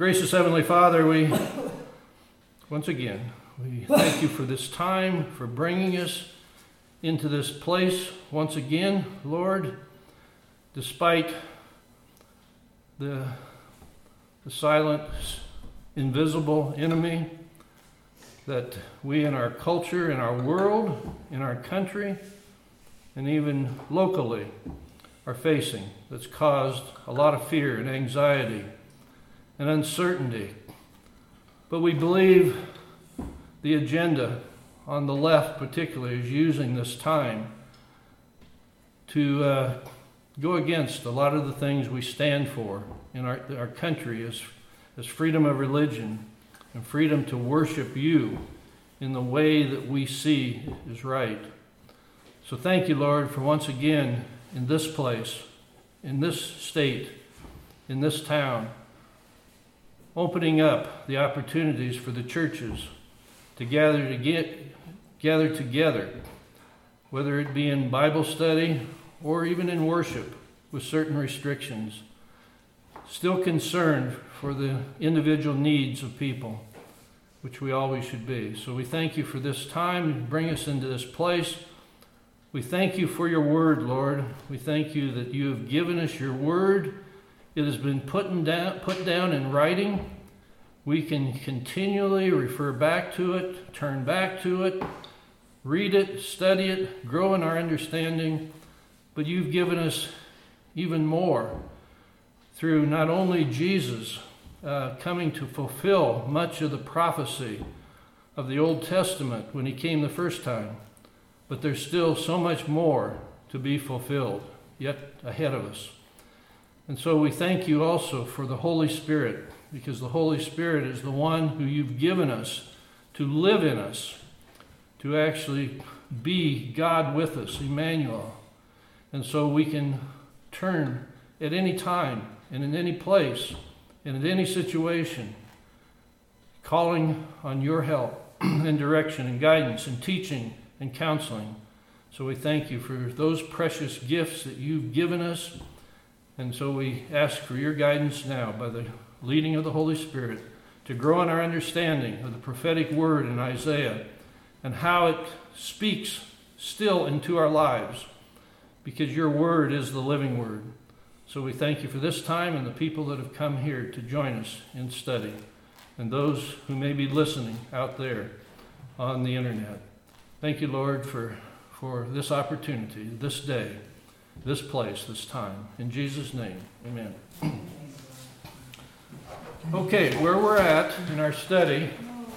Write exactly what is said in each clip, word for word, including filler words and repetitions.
Gracious Heavenly Father, we, once again, we thank you for this time, for bringing us into this place once again, Lord, despite the, the silent, invisible enemy that we in our culture, in our world, in our country, and even locally are facing, that's caused a lot of fear and anxiety and uncertainty. But we believe the agenda on the left particularly is using this time to uh, go against a lot of the things we stand for in our, our country as, as freedom of religion and freedom to worship you in the way that we see is right. So thank you, Lord, for once again in this place, in this state, in this town, opening up the opportunities for the churches to gather to get, gather together, whether it be in Bible study or even in worship with certain restrictions, still concerned for the individual needs of people, which we always should be. So we thank you for this time, bring us into this place. We thank you for your word, Lord. We thank you that you have given us your word. It has been put down, put down in writing. We can continually refer back to it, turn back to it, read it, study it, grow in our understanding. But you've given us even more through not only Jesus uh, coming to fulfill much of the prophecy of the Old Testament when he came the first time, but there's still so much more to be fulfilled yet ahead of us. And so we thank you also for the Holy Spirit, because the Holy Spirit is the one who you've given us to live in us, to actually be God with us, Emmanuel. And so we can turn at any time and in any place and in any situation, calling on your help and direction and guidance and teaching and counseling. So we thank you for those precious gifts that you've given us. And so we ask for your guidance now by the leading of the Holy Spirit to grow in our understanding of the prophetic word in Isaiah and how it speaks still into our lives, because your word is the living word. So we thank you for this time and the people that have come here to join us in study, and those who may be listening out there on the internet. Thank you, Lord, for, for this opportunity, this day, this place, this time. In Jesus' name, amen. Okay, where we're at in our study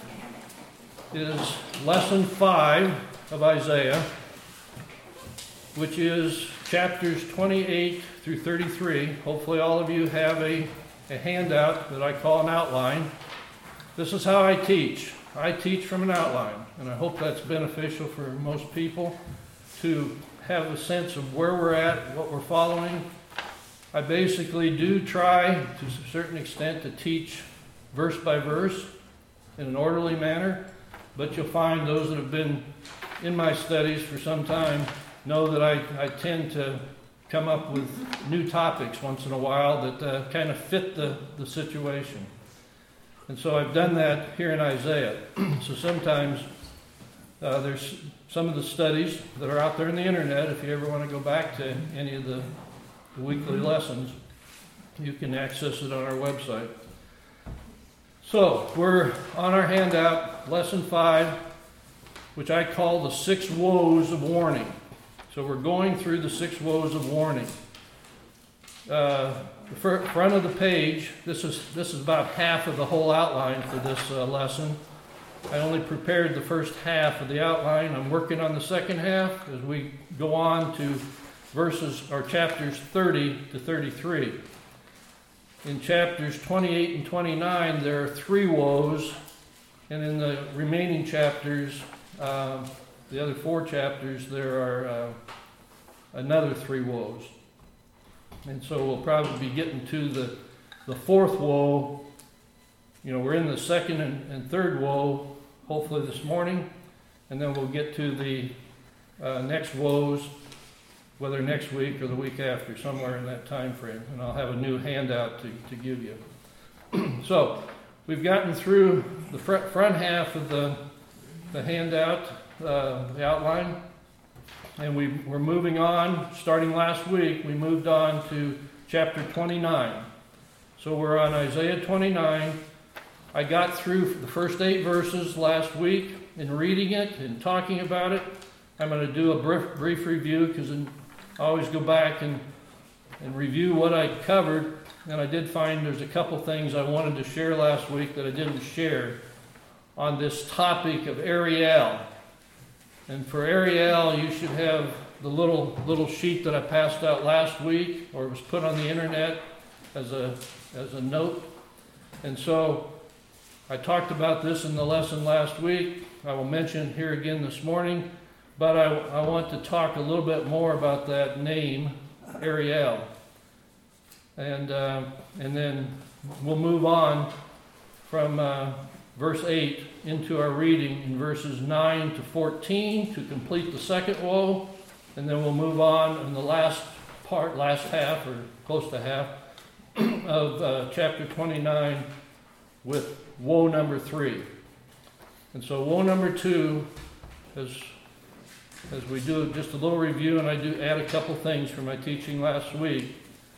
is lesson five of Isaiah, which is chapters twenty-eight through thirty-three. Hopefully all of you have a, a handout that I call an outline. This is how I teach. I teach from an outline, and I hope that's beneficial for most people to have a sense of where we're at, what we're following. I basically do try, to a certain extent, to teach verse by verse in an orderly manner, but you'll find those that have been in my studies for some time know that I, I tend to come up with new topics once in a while that uh, kind of fit the, the situation. And so I've done that here in Isaiah. So sometimes uh, there's some of the studies that are out there on the internet. If you ever want to go back to any of the, the weekly lessons, you can access it on our website. So we're on our handout, lesson five, which I call the six woes of warning. So we're going through the six woes of warning. Uh, the fr- front of the page, this is this is about half of the whole outline for this uh, lesson. I only prepared the first half of the outline. I'm working on the second half as we go on to verses or chapters thirty to thirty-three. In chapters twenty-eight and twenty-nine, there are three woes, and in the remaining chapters, uh, the other four chapters, there are uh, another three woes. And so we'll probably be getting to the, the fourth woe. You know, we're in the second and, and third woe, hopefully this morning, and then we'll get to the uh, next woes, whether next week or the week after, somewhere in that time frame. And I'll have a new handout to, to give you. So, we've gotten through the fr- front half of the, the handout, uh, the outline, and we, we're moving on. Starting last week, we moved on to chapter twenty-nine. So we're on Isaiah twenty-nine. I got through the first eight verses last week in reading it and talking about it. I'm going to do a brief, brief review because I always go back and, and review what I covered. And I did find there's a couple things I wanted to share last week that I didn't share on this topic of Ariel. And for Ariel, you should have the little little sheet that I passed out last week, or it was put on the internet as a as a note. And so I talked about this in the lesson last week. I will mention here again this morning, but I, I want to talk a little bit more about that name, Ariel. And uh, and then we'll move on from uh, verse eight into our reading in verses nine to fourteen to complete the second woe. And then we'll move on in the last part, last half, or close to half, of uh, chapter twenty-nine with woe number three. And so woe number two, as, as we do just a little review, and I do add a couple things from my teaching last week,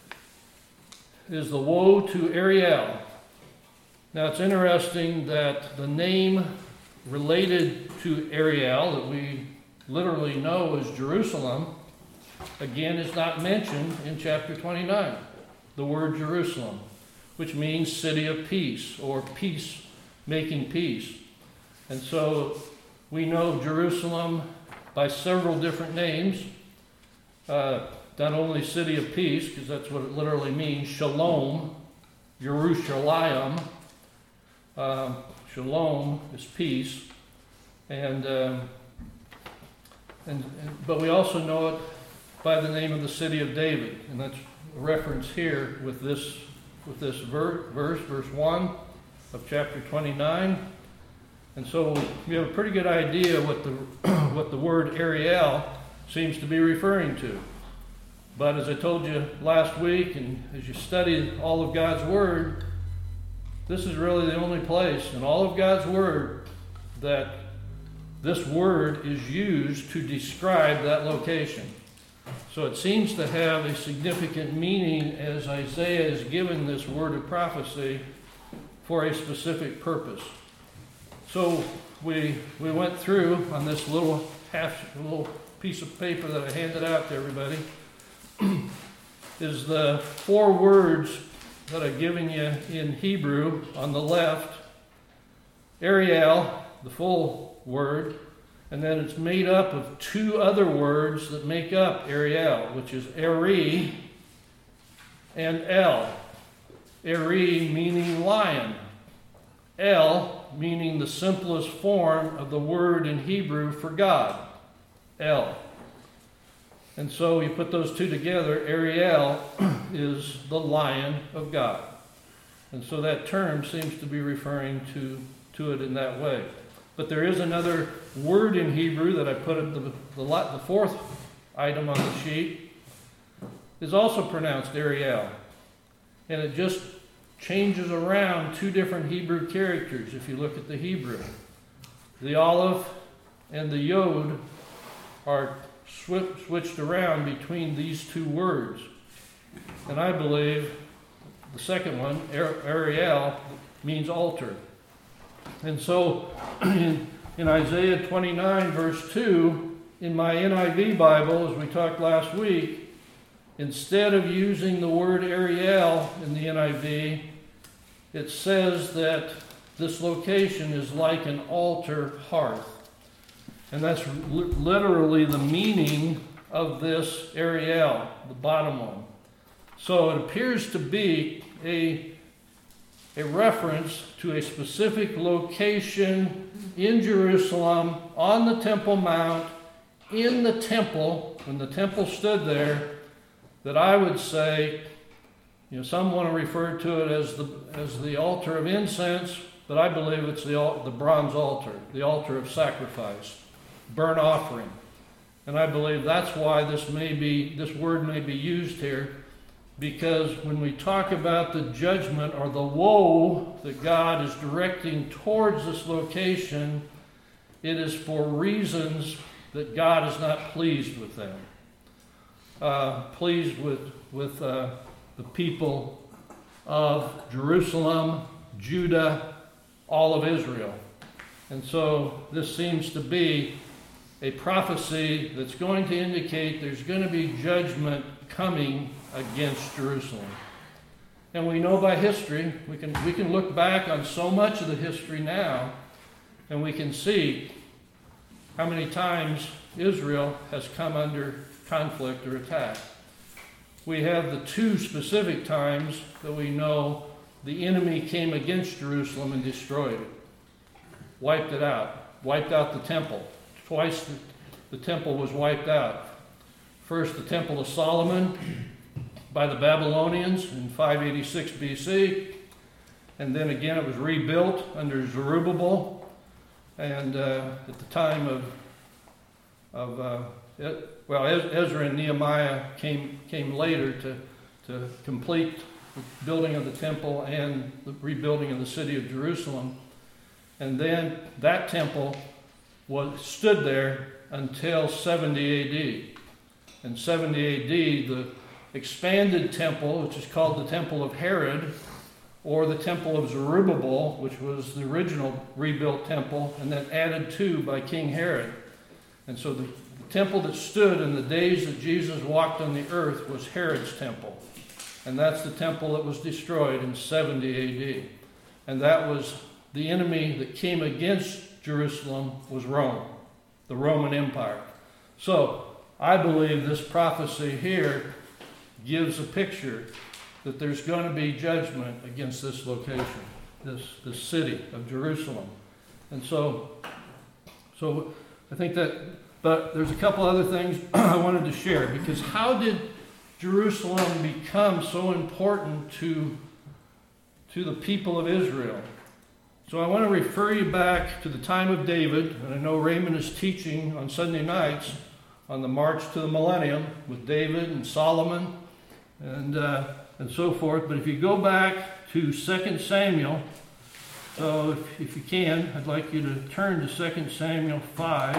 is the woe to Ariel. Now it's interesting that the name related to Ariel that we literally know as Jerusalem, again, is not mentioned in chapter twenty-nine. The word Jerusalem, which means city of peace, or peace, making peace. And so we know Jerusalem by several different names. Uh, not only city of peace, because that's what it literally means, Shalom, Yerushalayim. Uh, shalom is peace. And, uh, and, and but we also know it by the name of the city of David. And that's a reference here with this with this ver- verse, verse one of chapter twenty-nine. And so we have a pretty good idea what the what the word Ariel seems to be referring to. But as I told you last week, and as you study all of God's Word, this is really the only place in all of God's Word that this word is used to describe that location. So it seems to have a significant meaning as Isaiah is given this word of prophecy for a specific purpose. So we we went through on this little half little piece of paper that I handed out to everybody is the four words that I've given you in Hebrew on the left. Ariel, the full word, and then it's made up of two other words that make up Ariel, which is Eri and El. Eri meaning lion. El meaning the simplest form of the word in Hebrew for God. El. And so you put those two together, Ariel is the lion of God. And so that term seems to be referring to, to it in that way. But there is another word in Hebrew that I put at the, the, the fourth item on the sheet, is also pronounced Ariel. And it just changes around two different Hebrew characters if you look at the Hebrew. The aleph and the yod are sw- switched around between these two words. And I believe the second one, Ariel, means altar. And so in, in Isaiah twenty-nine, verse two, in my N I V Bible, as we talked last week, instead of using the word Ariel in the N I V, it says that this location is like an altar hearth. And that's li- literally the meaning of this Ariel, the bottom one. So it appears to be a, a reference to a specific location in Jerusalem, on the Temple Mount, in the temple, when the temple stood there, that I would say, you know, some want to refer to it as the as the altar of incense, but I believe it's the the bronze altar, the altar of sacrifice, burnt offering. And I believe that's why this may be this word may be used here, because when we talk about the judgment or the woe that God is directing towards this location, it is for reasons that God is not pleased with them. Uh, pleased with, with uh, the people of Jerusalem, Judah, all of Israel. And so this seems to be a prophecy that's going to indicate there's going to be judgment coming against Jerusalem. And we know by history, we can, we can look back on so much of the history now, and we can see how many times Israel has come under conflict or attack. We have the two specific times that we know the enemy came against Jerusalem and destroyed it. Wiped it out. Wiped out the temple. Twice the, the temple was wiped out. First, the Temple of Solomon by the Babylonians in five eighty-six B C. And then again it was rebuilt under Zerubbabel. And uh, at the time of, of uh, it, well, Ezra and Nehemiah came came later to, to complete the building of the temple and the rebuilding of the city of Jerusalem. And then that temple was stood there until seventy A D. In seventy A D, the expanded temple, which is called the Temple of Herod, or the Temple of Zerubbabel, which was the original rebuilt temple, and then added to by King Herod. And so the, the temple that stood in the days that Jesus walked on the earth was Herod's temple. And that's the temple that was destroyed in seventy A D. And that was the enemy that came against Jerusalem was Rome, the Roman Empire. So I believe this prophecy here gives a picture that there's going to be judgment against this location, this, this city of Jerusalem. And so, so I think that, but there's a couple other things I wanted to share, because how did Jerusalem become so important to, to the people of Israel? So I want to refer you back to the time of David, and I know Raymond is teaching on Sunday nights on the march to the millennium with David and Solomon and uh, and so forth. But if you go back to Second Samuel, so if, if you can, I'd like you to turn to Second Samuel five.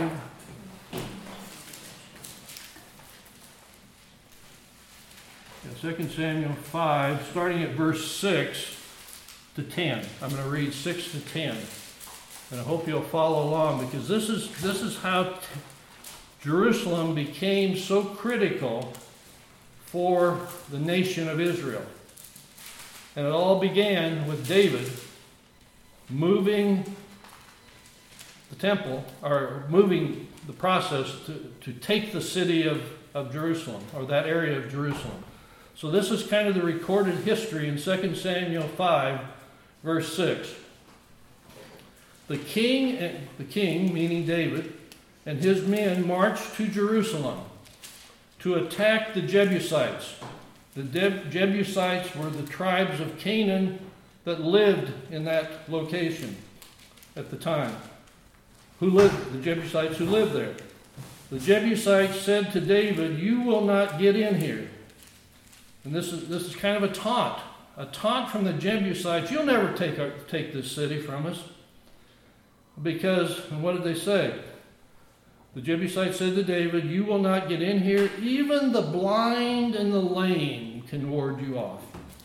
Yeah, Second Samuel five, starting at verse six to ten. I'm going to read six to ten. And I hope you'll follow along, because this is this is how t- Jerusalem became so critical for the nation of Israel. And it all began with David moving the temple, or moving the process to, to take the city of, of Jerusalem, or that area of Jerusalem. So this is kind of the recorded history in Second Samuel five, verse six. The king, the king, meaning David, and his men marched to Jerusalem to attack the Jebusites. The Deb- Jebusites were the tribes of Canaan that lived in that location at the time. Who lived? The Jebusites who lived there. The Jebusites said to David, "You will not get in here." And this is this is kind of a taunt, a taunt from the Jebusites. You'll never take our, take this city from us. Because, and what did they say? The Jebusites said to David, "You will not get in here. Even the blind and the lame can ward you off."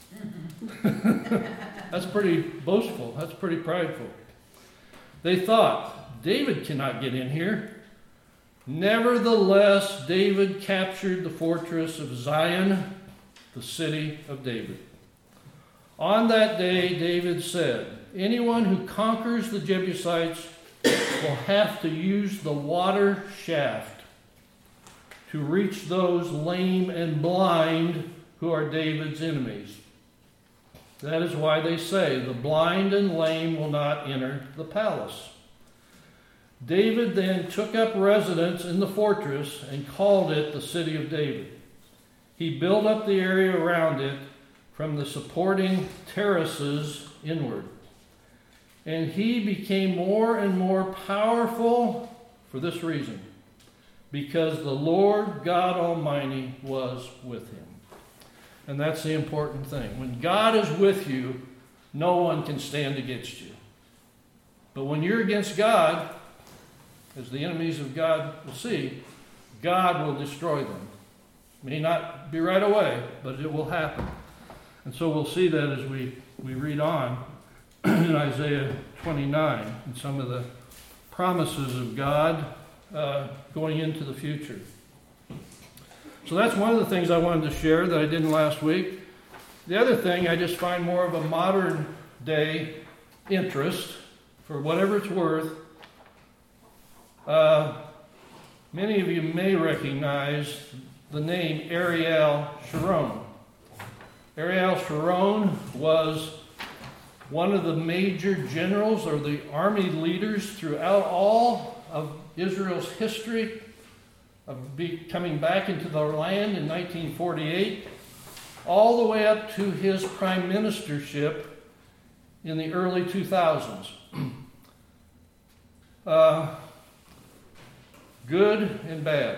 That's pretty boastful. That's pretty prideful. They thought, David cannot get in here. Nevertheless, David captured the fortress of Zion, the city of David. On that day, David said, "Anyone who conquers the Jebusites will have to use the water shaft to reach those lame and blind who are David's enemies." That is why they say, "The blind and lame will not enter the palace." David then took up residence in the fortress and called it the City of David. He built up the area around it from the supporting terraces inward. And he became more and more powerful for this reason, because the Lord God Almighty was with him. And that's the important thing. When God is with you, no one can stand against you. But when you're against God, as the enemies of God will see, God will destroy them. May not be right away, but it will happen. And so we'll see that as we, we read on in Isaiah twenty-nine and some of the promises of God uh, going into the future. So that's one of the things I wanted to share that I didn't last week. The other thing, I just find more of a modern day interest, for whatever it's worth. Uh, many of you may recognize the name Ariel Sharon. Ariel Sharon was one of the major generals or the army leaders throughout all of Israel's history of be coming back into their land in nineteen forty-eight, all the way up to his prime ministership in the early two thousands. uh, good and bad.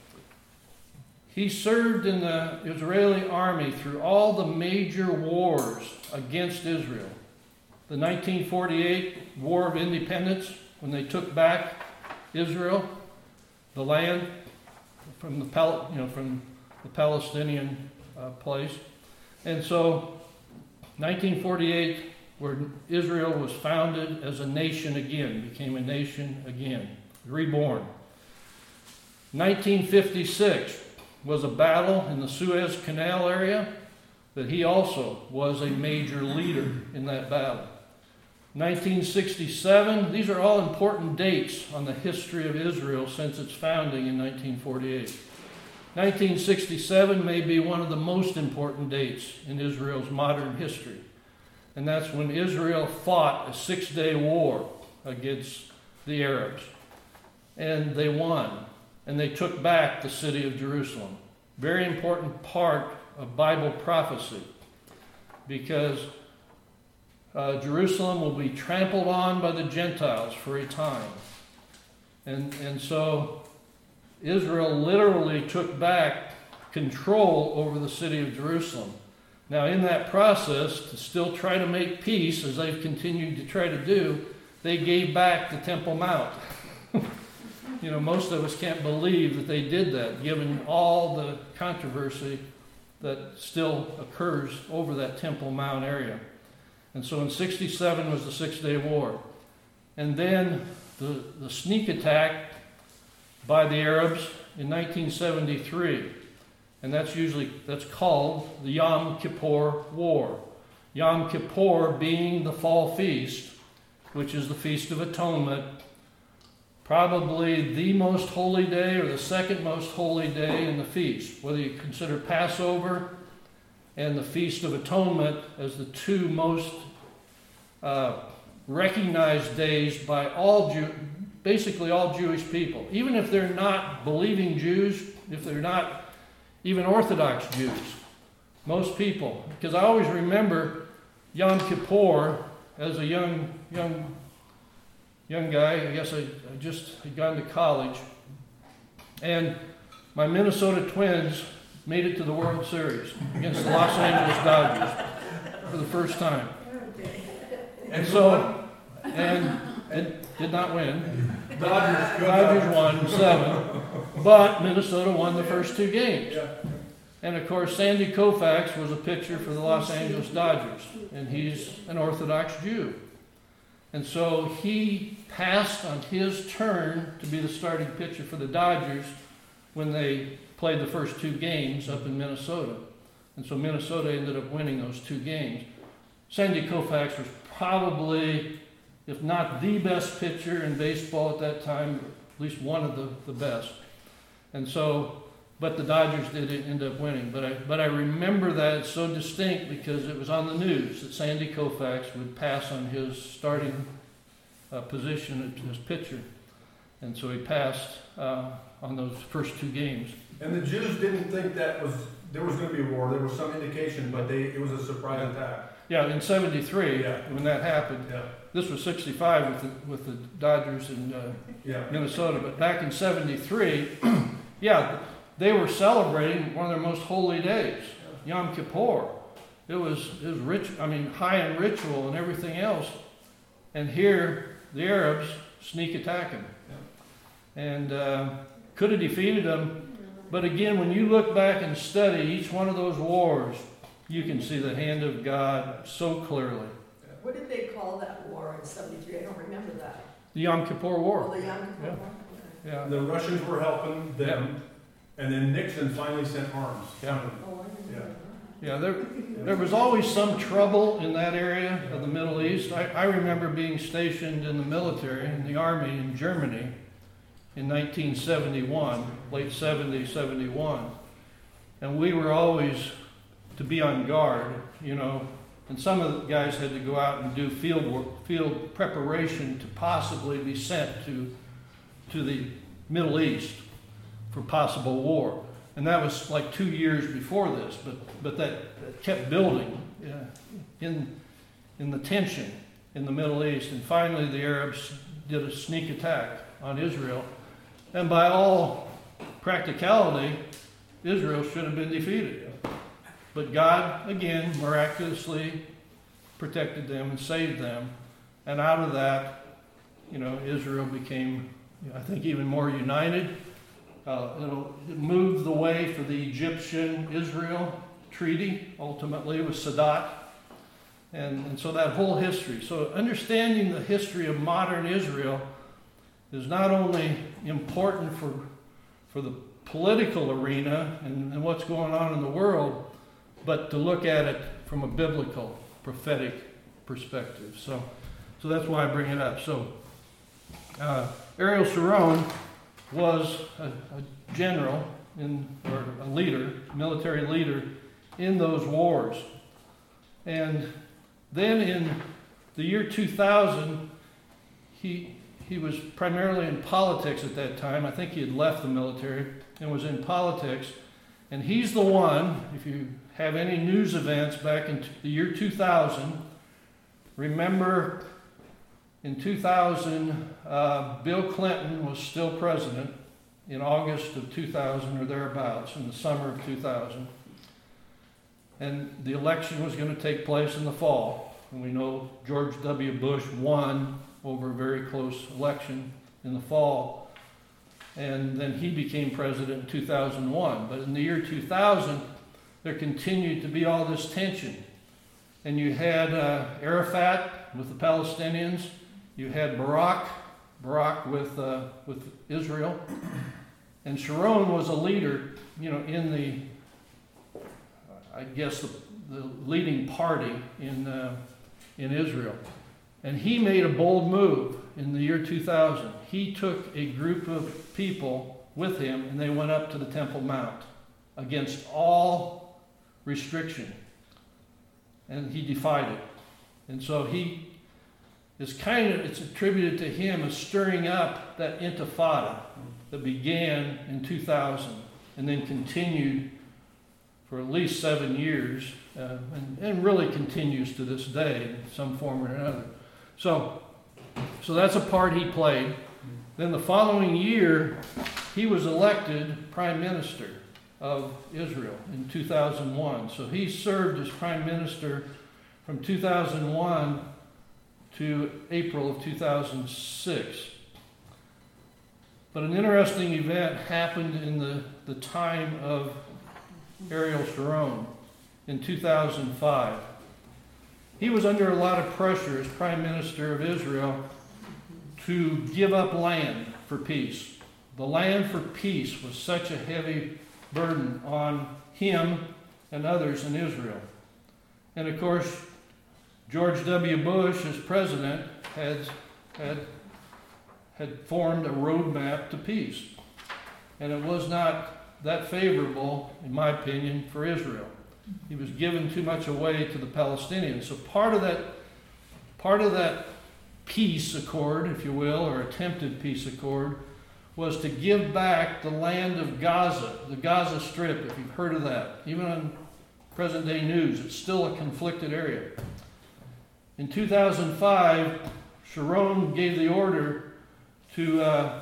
He served in the Israeli army through all the major wars against Israel. The nineteen forty-eight War of Independence, when they took back Israel, the land from the Pal- you know from the Palestinian uh, place, and so nineteen forty-eight, where Israel was founded as a nation again, became a nation again, reborn. nineteen fifty-six was a battle in the Suez Canal area, that he also was a major leader in that battle. nineteen sixty-seven, these are all important dates on the history of Israel since its founding in nineteen forty-eight. nineteen sixty-seven may be one of the most important dates in Israel's modern history. And that's when Israel fought a six-day war against the Arabs. And they won. And they took back the city of Jerusalem. Very important part of Bible prophecy. Because uh, Jerusalem will be trampled on by the Gentiles for a time. And, and so Israel literally took back control over the city of Jerusalem. Now, in that process, to still try to make peace, as they've continued to try to do, they gave back the Temple Mount. You know, most of us can't believe that they did that, given all the controversy that still occurs over that Temple Mount area. And so in sixty-seven was the Six-Day War. And then the, the sneak attack by the Arabs in nineteen seventy-three. And that's usually, that's called the Yom Kippur War. Yom Kippur being the fall feast, which is the Feast of Atonement, probably the most holy day or the second most holy day in the feast, whether you consider Passover and the Feast of Atonement as the two most uh, recognized days by all Jew, basically all Jewish people. Even if they're not believing Jews, if they're not even Orthodox Jews, most people. Because I always remember Yom Kippur as a young young young guy. I guess I, I just had gone to college. And my Minnesota Twins made it to the World Series against the Los Angeles Dodgers for the first time. And so, and, and did not win. Dodgers, Dodgers won seven. But Minnesota won the first two games. And of course, Sandy Koufax was a pitcher for the Los Angeles Dodgers. And he's an Orthodox Jew. And so he passed on his turn to be the starting pitcher for the Dodgers when they played the first two games up in Minnesota. And so Minnesota ended up winning those two games. Sandy Koufax was probably, if not the best pitcher in baseball at that time, at least one of the, the best. And so, but the Dodgers did end up winning. But I, but I remember that so distinct because it was on the news that Sandy Koufax would pass on his starting uh, position as pitcher. And so he passed uh, on those first two games. And the Jews didn't think that was there was going to be a war. There was some indication, but they it was a surprise yeah. attack. Yeah, in seventy-three, yeah. when that happened. Yeah. This was sixty-five with the, with the Dodgers in uh, yeah. Minnesota. But back in seventy-three, yeah, they were celebrating one of their most holy days. Yom Kippur. It was, it was rich, I mean, high in ritual and everything else. And here, the Arabs sneak attack him. And uh, could have defeated them. But again, when you look back and study each one of those wars, you can see the hand of God so clearly. What did they call that war in seventy-three? I don't remember that. The Yom Kippur War. Oh, the Yom Kippur Yeah. War? Okay. Yeah. The Russians were helping them, and then Nixon finally sent arms. Yeah. Oh, I didn't Yeah. know that. Yeah, there, there was always some trouble in that area of the Middle East. I, I remember being stationed in the military, in the Army in Germany in nineteen seventy-one, late seventy, seventy-one. And we were always to be on guard, you know, and some of the guys had to go out and do field work, field preparation to possibly be sent to, to the Middle East for possible war. And that was like two years before this, but, but that, that kept building yeah, in, in the tension in the Middle East. And finally the Arabs did a sneak attack on Israel. And by all practicality, Israel should have been defeated. But God, again, miraculously protected them and saved them. And out of that, you know, Israel became, I think, even more united. Uh, it'll, it moved the way for the Egyptian-Israel treaty, ultimately, with Sadat. And, and so that whole history. So understanding the history of modern Israel is not only important for, for the political arena and, and what's going on in the world, but to look at it from a biblical, prophetic perspective. So, so that's why I bring it up. So, uh, Ariel Sharon was a, a general in, or a leader, military leader in those wars. And then in the year two thousand, he he was primarily in politics at that time. I think he had left the military and was in politics. And he's the one, if you have any news events back in the year two thousand, remember in two thousand, uh, Bill Clinton was still president in August of two thousand or thereabouts, in the summer of two thousand. And the election was going to take place in the fall. And we know George W. Bush won over a very close election in the fall. And then he became president in two thousand one. But in the year two thousand, there continued to be all this tension. And you had uh, Arafat with the Palestinians. You had Barak, Barak with, uh, with Israel. And Sharon was a leader, you know, in the, I guess, the, the leading party in, uh, in Israel. And he made a bold move in the year two thousand. He took a group of people with him and they went up to the Temple Mount against all restriction. And he defied it. And so he is kind of, it's attributed to him as stirring up that intifada that began in two thousand and then continued for at least seven years uh, and, and really continues to this day in some form or another. So, so that's a part he played. Then the following year, he was elected prime minister of Israel in two thousand one. So he served as prime minister from two thousand one to April of two thousand six. But an interesting event happened in the, the time of Ariel Sharon in two thousand five. He was under a lot of pressure as prime minister of Israel to give up land for peace. The land for peace was such a heavy burden on him and others in Israel. And of course, George W. Bush, as president, had, had, had formed a roadmap to peace. And it was not that favorable, in my opinion, for Israel. He was giving too much away to the Palestinians. So part of that, part of that peace accord, if you will, or attempted peace accord, was to give back the land of Gaza, the Gaza Strip, if you've heard of that. Even on present-day news, it's still a conflicted area. In two thousand five, Sharon gave the order to uh,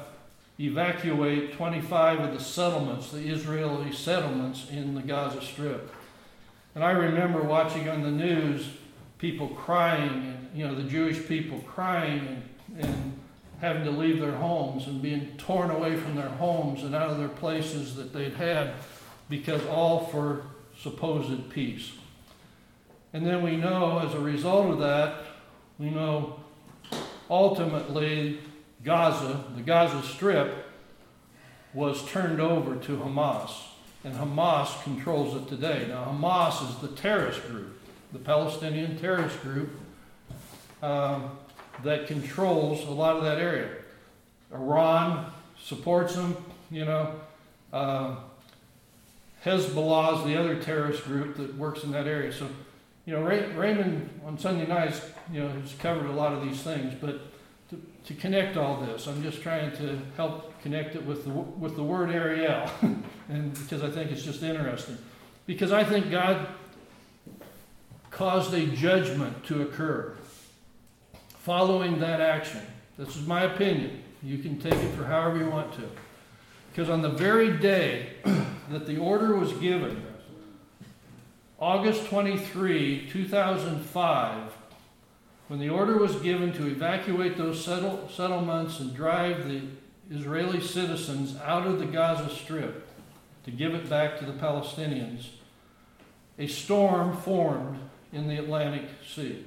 evacuate twenty-five of the settlements, the Israeli settlements in the Gaza Strip. And I remember watching on the news people crying, and you know, the Jewish people crying and, and having to leave their homes and being torn away from their homes and out of their places that they'd had, because all for supposed peace. And then we know, as a result of that, we know ultimately Gaza, the Gaza Strip, was turned over to Hamas. And Hamas controls it today. Now, Hamas is the terrorist group, the Palestinian terrorist group um, that controls a lot of that area. Iran supports them, you know. Uh, Hezbollah is the other terrorist group that works in that area. So, you know, Ray, Raymond on Sunday nights, you know, has covered a lot of these things. But to, to connect all this, I'm just trying to help connect it with the with the word Ariel, and because I think it's just interesting. Because I think God caused a judgment to occur following that action. This is my opinion. You can take it for however you want to. Because on the very day that the order was given, August twenty-third, two thousand five, when the order was given to evacuate those settle, settlements and drive the Israeli citizens out of the Gaza Strip to give it back to the Palestinians, a storm formed in the Atlantic Sea.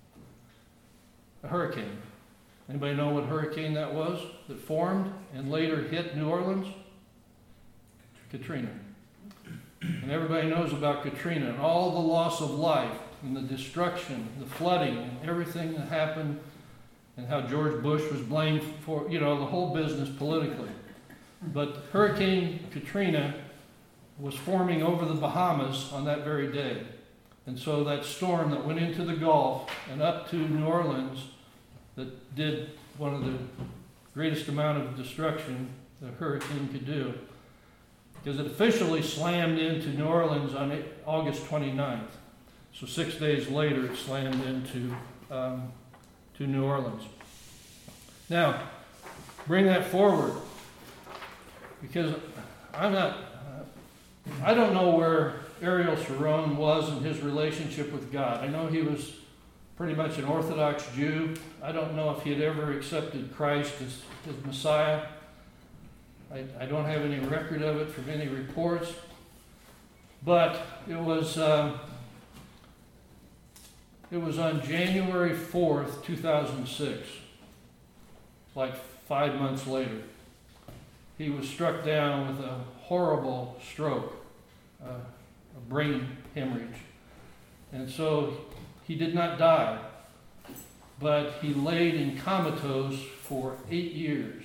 A hurricane. Anybody know what hurricane that was that formed and later hit New Orleans? Katrina. And everybody knows about Katrina and all the loss of life and the destruction, the flooding, and everything that happened, and how George Bush was blamed for, you know, the whole business politically. But Hurricane Katrina was forming over the Bahamas on that very day. And so that storm that went into the Gulf and up to New Orleans, that did one of the greatest amount of destruction that a hurricane could do, because it officially slammed into New Orleans on August twenty-ninth. So six days later, it slammed into um, to New Orleans. Now, bring that forward, because I'm not, uh, I don't know where Ariel Sharon was in his relationship with God. I know he was pretty much an Orthodox Jew. I don't know if he had ever accepted Christ as his Messiah. I, I don't have any record of it from any reports. But it was uh, it was on January fourth, two thousand six, like five months later. He was struck down with a horrible stroke, uh, a brain hemorrhage. And so he did not die, but he laid in comatose for eight years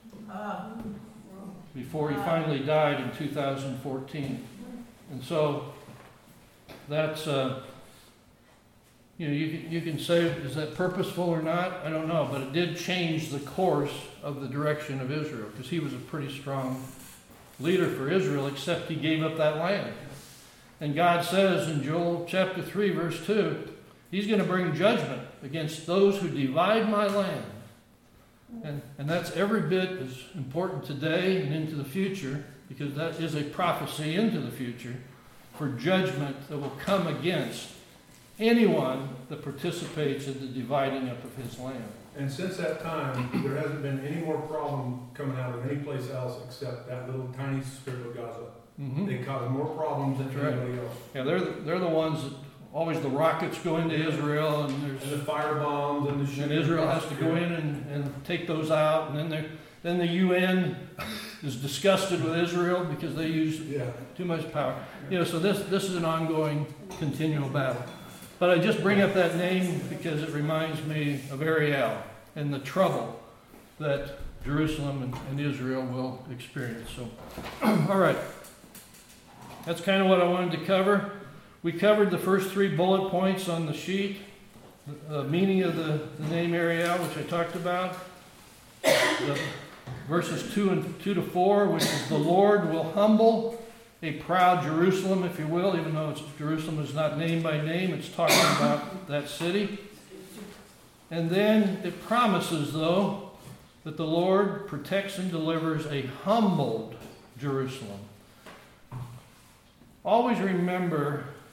before he finally died in two thousand fourteen. And so that's, uh, you know, you can, you can say, is that purposeful or not? I don't know, but it did change the course of the direction of Israel, because he was a pretty strong leader for Israel, except he gave up that land. And God says in Joel chapter three, verse two, he's going to bring judgment against those who divide my land. And, and that's every bit as important today and into the future, because that is a prophecy into the future for judgment that will come against anyone that participates in the dividing up of his land. And since that time, there hasn't been any more problem coming out of any place else except that little tiny strip of Gaza. Mm-hmm. They cause more problems than That's right. anybody else. Yeah, they're the, they're the ones that always the rockets go into Israel, and there's And the fire bombs and the shit. and Israel has to go in and, and take those out, and then they then the U N is disgusted with Israel because they use Yeah. too much power. You know, so this this is an ongoing, continual battle. But I just bring up that name because it reminds me of Ariel and the trouble that Jerusalem and, and Israel will experience. So, all right. That's kind of what I wanted to cover. We covered the first three bullet points on the sheet. The uh, meaning of the, the name Ariel, which I talked about. The verses two and two to four, which is the Lord will humble a proud Jerusalem, if you will, even though it's, Jerusalem is not named by name, it's talking about that city. And then it promises, though, that the Lord protects and delivers a humbled Jerusalem. Always remember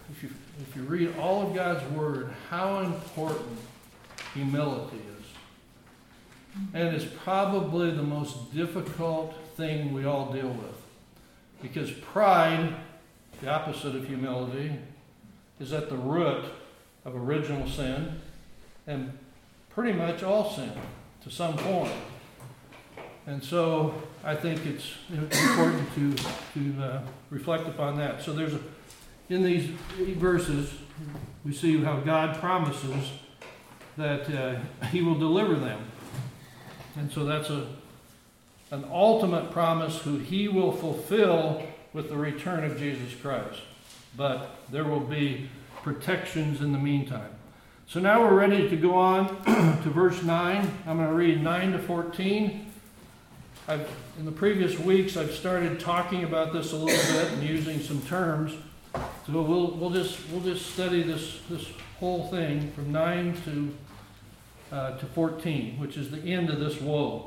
if you, if you read all of God's Word, how important humility is. And it's probably the most difficult thing we all deal with. Because pride, the opposite of humility, is at the root of original sin and pretty much all sin to some form. And so I think it's important to, to uh, reflect upon that. So there's a, in these verses, we see how God promises that uh, He will deliver them. And so that's a an ultimate promise who He will fulfill with the return of Jesus Christ. But there will be protections in the meantime. So now we're ready to go on to verse nine. I'm going to read nine to fourteen. I've, in the previous weeks, I've started talking about this a little bit and using some terms. So we'll we'll just we'll just study this this whole thing from nine to uh, to fourteen, which is the end of this woe.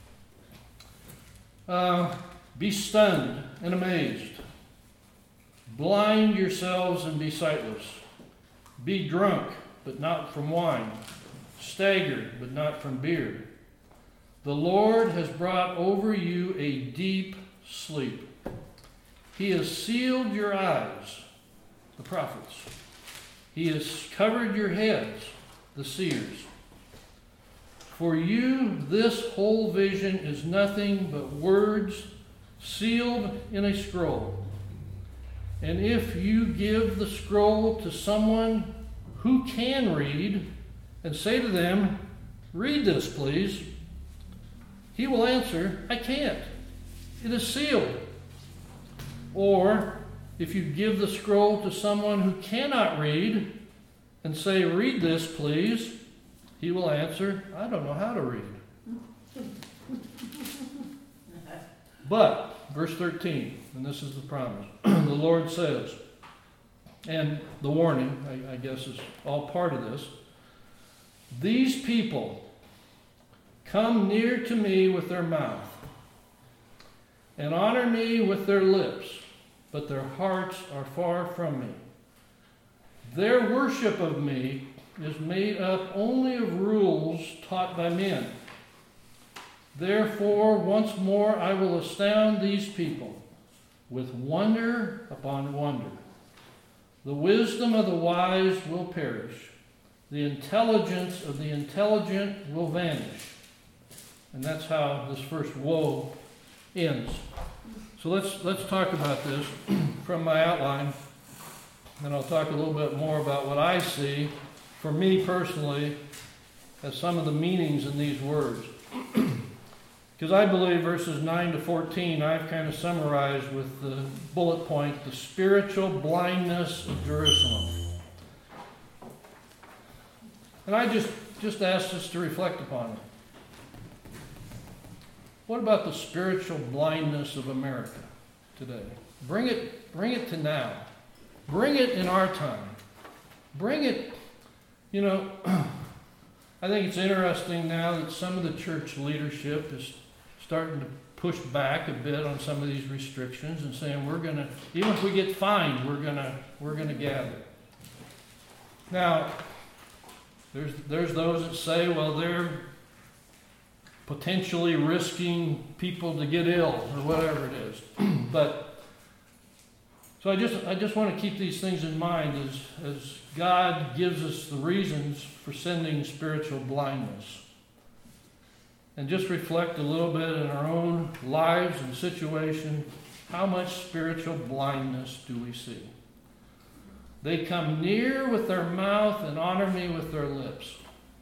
Uh, be stunned and amazed. Blind yourselves and be sightless. Be drunk, but not from wine. Staggered, but not from beer. The Lord has brought over you a deep sleep. He has sealed your eyes, the prophets. He has covered your heads, the seers. For you, this whole vision is nothing but words sealed in a scroll. And if you give the scroll to someone who can read and say to them, "Read this, please," he will answer, "I can't. It is sealed." Or if you give the scroll to someone who cannot read and say, "Read this, please," he will answer, "I don't know how to read." But, verse thirteen, and this is the promise, the Lord says, and the warning, I, I guess, is all part of this, "These people come near to me with their mouth and honor me with their lips, but their hearts are far from me. Their worship of me is made up only of rules taught by men. Therefore, once more I will astound these people with wonder upon wonder. The wisdom of the wise will perish. The intelligence of the intelligent will vanish." And that's how this first woe ends. So let's let's talk about this from my outline. And I'll talk a little bit more about what I see, for me personally, as some of the meanings in these words. Because I believe verses nine to fourteen, I've kind of summarized with the bullet point, the spiritual blindness of Jerusalem. And I just, just asked us to reflect upon it. What about the spiritual blindness of America today? Bring it, bring it to now. Bring it in our time. Bring it, you know, I think it's interesting now that some of the church leadership is starting to push back a bit on some of these restrictions and saying we're going to, even if we get fined, we're going to we're going to gather. Now, there's there's those that say, well, they're potentially risking people to get ill or whatever it is. But so I just I just want to keep these things in mind as as God gives us the reasons for sending spiritual blindness. And just reflect a little bit in our own lives and situation. How much spiritual blindness do we see? They come near with their mouth and honor me with their lips.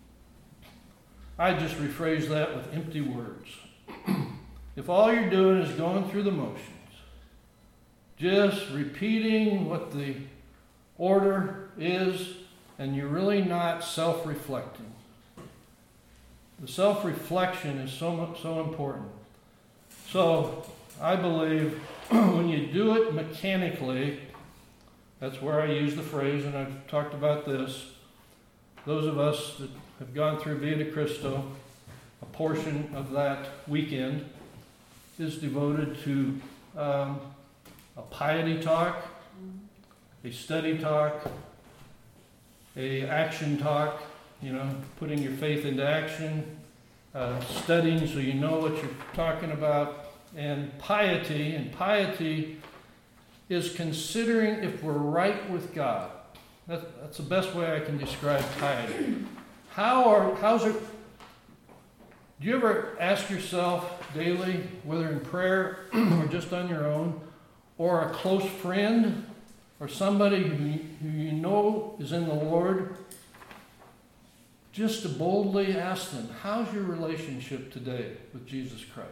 I just rephrase that with empty words. If all you're doing is going through the motions, just repeating what the order is, and you're really not self-reflecting. The self-reflection is so much, so important. So I believe when you do it mechanically, that's where I use the phrase, and I've talked about this. Those of us that have gone through Via de Cristo, a portion of that weekend is devoted to um, a piety talk a study talk, a action talk, you know, putting your faith into action, uh, studying so you know what you're talking about, and piety. And piety is considering if we're right with God. That, that's the best way I can describe piety. How are, how's it, do you ever ask yourself daily, whether in prayer or just on your own, or a close friend, or somebody who you, who you know is in the Lord, just to boldly ask them, how's your relationship today with Jesus Christ?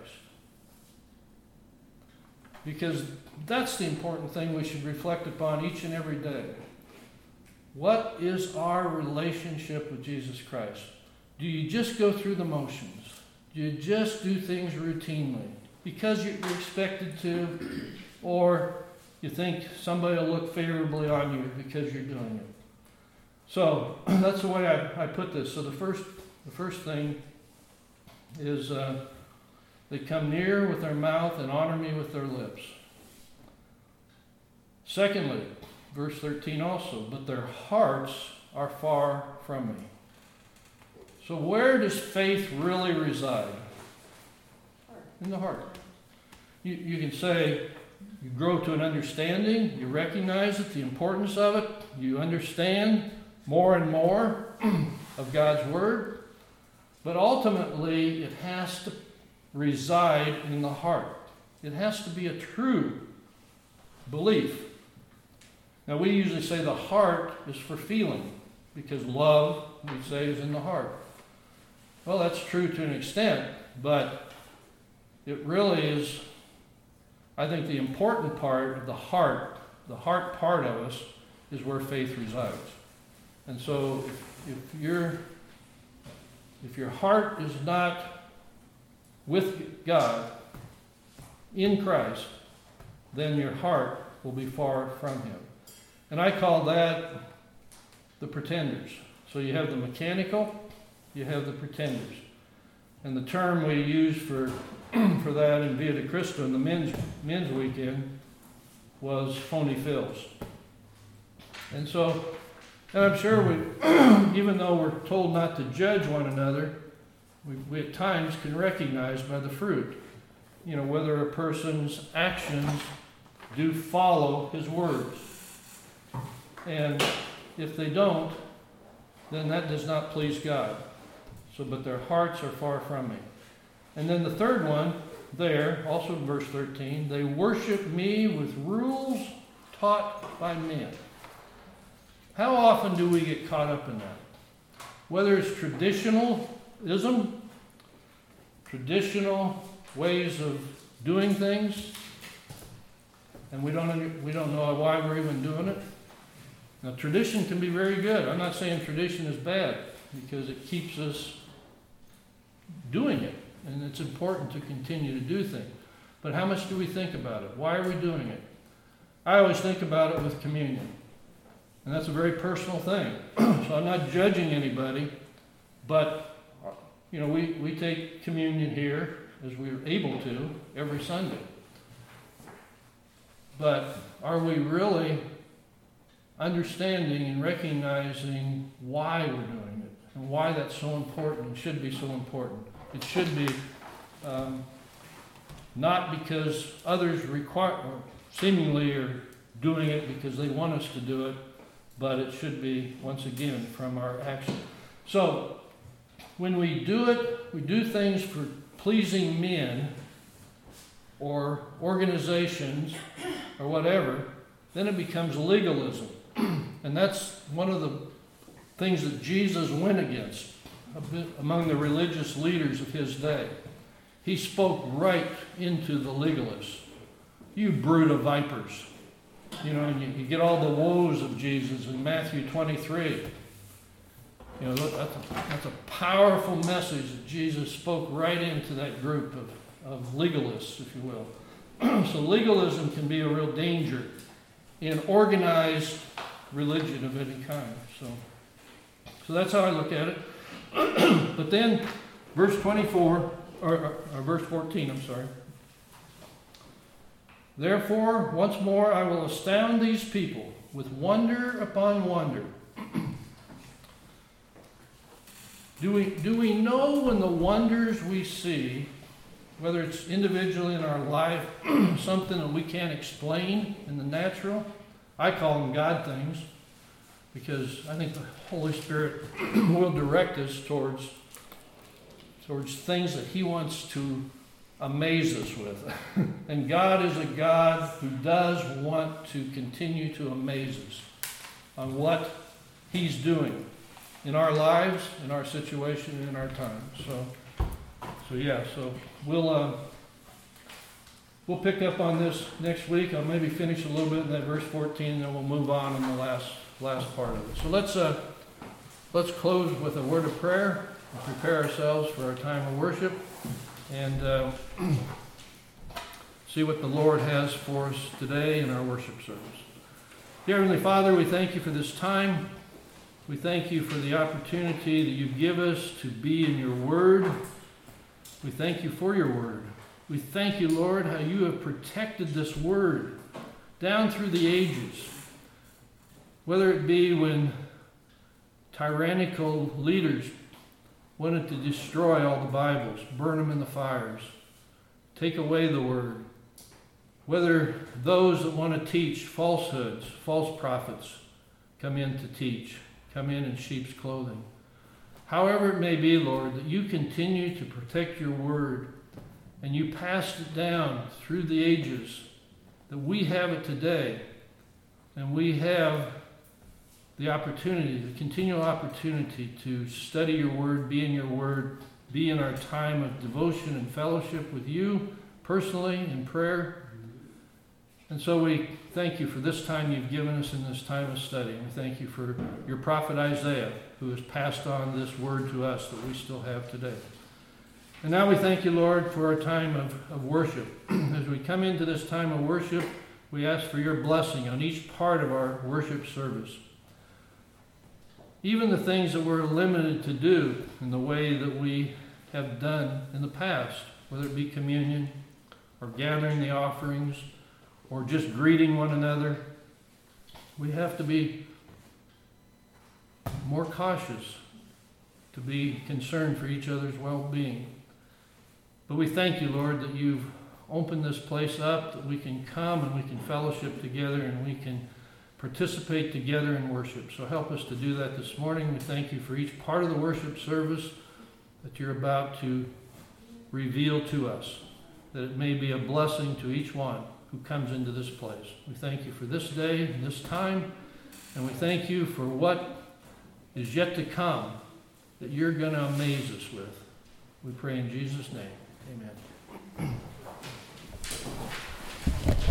Because that's the important thing we should reflect upon each and every day. What is our relationship with Jesus Christ? Do you just go through the motions? Do you just do things routinely because you're expected to, or you think somebody will look favorably on you because you're doing it? So that's the way I, I put this. So the first, the first thing is uh, they come near with their mouth and honor me with their lips. Secondly, verse thirteen also, but their hearts are far from me. So where does faith really reside? In the heart. You, you can say you grow to an understanding, you recognize it, the importance of it, you understand more and more of God's Word, but ultimately it has to reside in the heart. It has to be a true belief. Now we usually say the heart is for feeling, because love, we say, is in the heart. Well, that's true to an extent, but it really is, I think the important part of the heart, the heart part of us, is where faith resides. And so if, if your if your heart is not with God in Christ, then your heart will be far from Him. And I call that the pretenders. So you have the mechanical, you have the pretenders. And the term we use for for that in Via de Cristo in the men's men's weekend was phony fills. And so, and I'm sure we, even though we're told not to judge one another, we, we at times can recognize by the fruit, you know, whether a person's actions do follow his words. And if they don't, then that does not please God. So, but their hearts are far from me. And then the third one there, also in verse thirteen, they worship me with rules taught by men. How often do we get caught up in that? Whether it's traditionalism, traditional ways of doing things, and we don't we don't know why we're even doing it. Now, tradition can be very good. I'm not saying tradition is bad, because it keeps us doing it, and it's important to continue to do things. But how much do we think about it? Why are we doing it? I always think about it with communion, and that's a very personal thing. So I'm not judging anybody, but you know, we, we take communion here as we're able to every Sunday. But are we really understanding and recognizing why we're doing it and why that's so important and should be so important? It should be um, not because others require, or seemingly are doing it because they want us to do it, but it should be, once again, from our action. So, when we do it, we do things for pleasing men or organizations or whatever, then it becomes legalism. And that's one of the things that Jesus went against among the religious leaders of his day. He spoke right into the legalists. You brood of vipers. You know, and you, you get all the woes of Jesus in Matthew twenty-three. You know, that's a, that's a powerful message that Jesus spoke right into that group of, of legalists, if you will. So legalism can be a real danger in organized religion of any kind. So, so that's how I look at it. But then, verse twenty-four, or, or, or verse fourteen, I'm sorry. Therefore, once more I will astound these people with wonder upon wonder. Do we, do we know when the wonders we see, whether it's individually in our life, something that we can't explain in the natural? I call them God things, because I think the Holy Spirit will direct us towards, towards things that He wants to amaze us with. And God is a God who does want to continue to amaze us on what He's doing in our lives, in our situation, in our time. So, so yeah. So we'll uh, we'll pick up on this next week. I'll maybe finish a little bit in that verse fourteen, and then we'll move on in the last last part of it. So let's uh, let's close with a word of prayer and prepare ourselves for our time of worship, and uh, see what the Lord has for us today in our worship service. Dear Heavenly Father, we thank You for this time. We thank You for the opportunity that You give us to be in Your Word. We thank You for Your Word. We thank You, Lord, how You have protected this Word down through the ages. Whether it be when tyrannical leaders wanted to destroy all the Bibles, burn them in the fires, take away the Word. Whether those that want to teach falsehoods, false prophets, come in to teach, come in in sheep's clothing. However it may be, Lord, that You continue to protect Your Word, and You passed it down through the ages, that we have it today, and we have the opportunity, the continual opportunity to study Your Word, be in Your Word, be in our time of devotion and fellowship with You personally in prayer. And so we thank You for this time You've given us in this time of study. We thank You for Your prophet Isaiah, who has passed on this word to us that we still have today. And now we thank You, Lord, for our time of, of worship. As we come into this time of worship, we ask for Your blessing on each part of our worship service. Even the things that we're limited to do in the way that we have done in the past, whether it be communion or gathering the offerings or just greeting one another, we have to be more cautious, to be concerned for each other's well-being. But we thank You, Lord, that You've opened this place up, that we can come and we can fellowship together and we can participate together in worship. So help us to do that this morning. We thank You for each part of the worship service that You're about to reveal to us, that it may be a blessing to each one who comes into this place. We thank You for this day and this time, and we thank You for what is yet to come that You're going to amaze us with. We pray in Jesus' name. Amen.